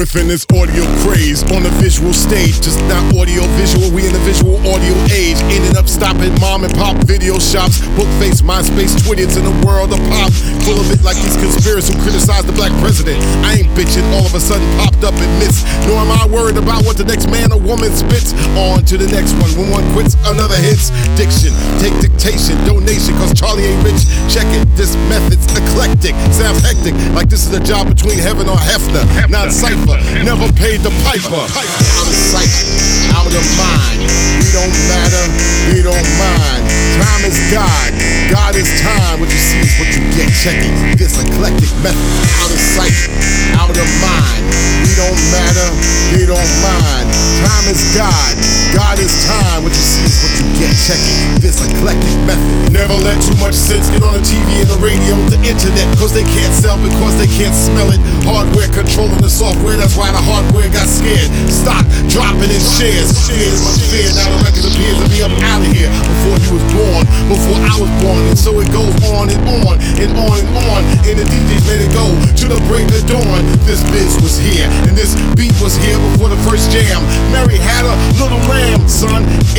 within this audio craze. On the visual stage, just not audio visual. We in the visual audio age. Ended up stopping mom and pop video shops. Bookface, MySpace, Twitters in the world of pop. Full of it like these conspiracists who criticize the black president. I ain't bitching, all of a sudden popped up and missed. Nor am I worried about what the next man or woman spits. On to the next one. When one quits, another hits. Diction, take dictation, donation, cause Charlie ain't rich. Check it, this method's eclectic. Sounds hectic, like this is a job between heaven or Hefner. Not cipher, never paid the piper. Out of sight, out of mind. We don't matter, we don't mind. Time is God, God is time. What you see is what you get. Check it, this eclectic method. Out of sight, out of mind. We don't matter, we don't mind. Time is God, God is time. What you see is what you get. Check it, this eclectic method. Never let too much sense get on the TV and the radio, the internet, cause they can't sell because they can't smell it. Hardware controlling the software, that's why the hardware got scared. Stock dropping in shares. Fears much fear, now the record appears to be up out of here. Before you was born, before I was born, and so it goes on and on and on and on. And the DJs let it go to the break of dawn. This biz was here, and this beat was here before the first jam. Mary had a little lamb, son.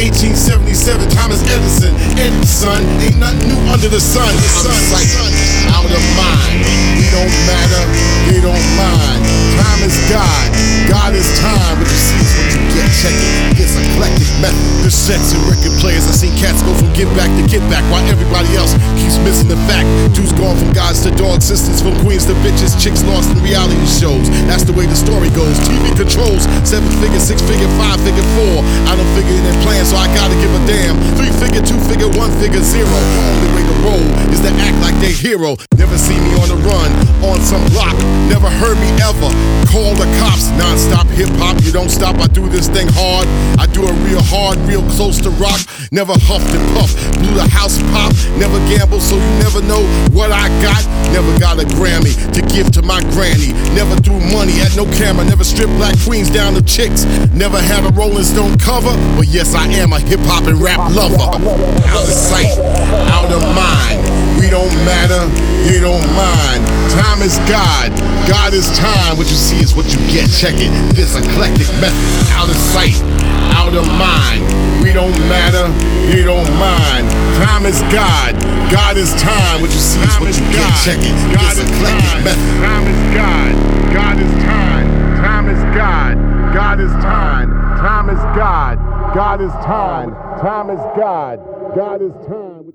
1877, Thomas Edison. Edison, ain't nothing new under the sun. Out of sight, out of mind. We don't matter, we don't mind. Time is God, God is time. What you see is what you get. Check it, this eclectic method. The sets and record players, I seen cats go from get back to get back, while everybody else keeps missing the fact. Dudes gone from gods to dogs, sisters from queens to bitches, chicks lost in reality shows. That's the way the story goes. TV controls 7-figure, 6-figure, 5-figure, 4. I don't figure in their plan, so I gotta give a damn. 3-figure, 2-figure, 1-figure, 0. The only way to roll is to act like they hero. Never see me on the run, on some block. Never heard me ever call the cops. Non-stop hip-hop, you don't stop. I do this thing hard. I do it real hard, real close to rock. Never huffed and puffed, blew the house pop. Never gambled, so you never know what I got. Never got a Grammy to give to my granny. Never threw money at no camera. Never stripped black queens down to chicks. Never had a Rolling Stone cover. But yes, I am a hip-hop and rap lover. Out of sight, out of mind. We don't matter, we don't mind. Time is God, God is time. What you see is what you get. Check it, this eclectic method. Out of sight, out of mind. We don't matter, we don't mind. Time is God, God is time. What you see is what you get. Check it, this eclectic method. Time is God, God is time. Time is God, God is time. Time is God, God is time. Time is God, God is time.